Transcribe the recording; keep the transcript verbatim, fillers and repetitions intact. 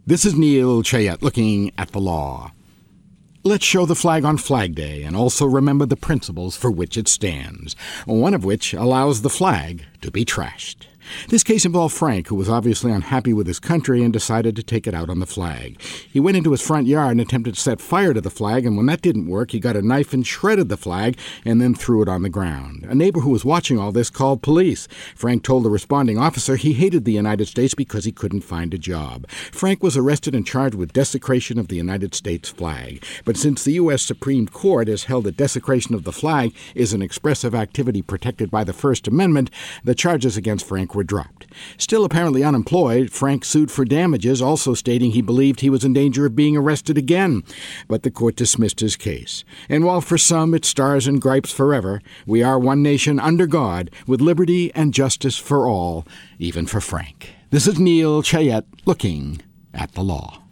This is Neil Chayette looking at the law. Let's show the flag on Flag Day and also remember the principles for which it stands, one of which allows the flag to be trashed. This case involved Frank, who was obviously unhappy with his country and decided to take it out on the flag. He went into his front yard and attempted to set fire to the flag, and when that didn't work, he got a knife and shredded the flag and then threw it on the ground. A neighbor who was watching all this called police. Frank told the responding officer he hated the United States because he couldn't find a job. Frank was arrested and charged with desecration of the United States flag. But since the U S Supreme Court has held that desecration of the flag is an expressive activity protected by the First Amendment, the charges against Frank were dropped. Still apparently unemployed, Frank sued for damages, also stating he believed he was in danger of being arrested again. But the court dismissed his case. And while for some it stars and gripes forever, we are one nation under God, with liberty and justice for all, even for Frank. This is Neil Chayette looking at the law.